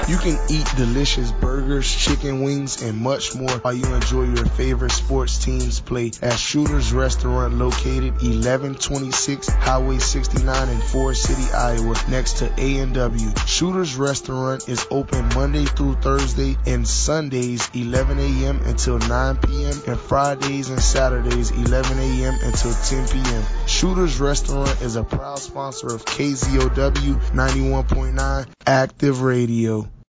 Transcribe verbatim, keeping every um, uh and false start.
You can eat delicious burgers, chicken wings, and much more while you enjoy your favorite sports teams play at Shooter's Restaurant located eleven twenty-six Highway sixty-nine in Forest City, Iowa, next to A and W. Shooter's Restaurant is open Monday through Thursday and Sundays eleven a.m. until nine p.m. and Fridays and Saturdays eleven a.m. until ten p.m. Shooter's Restaurant is a proud sponsor of K Z O W ninety-one point nine Active Radio.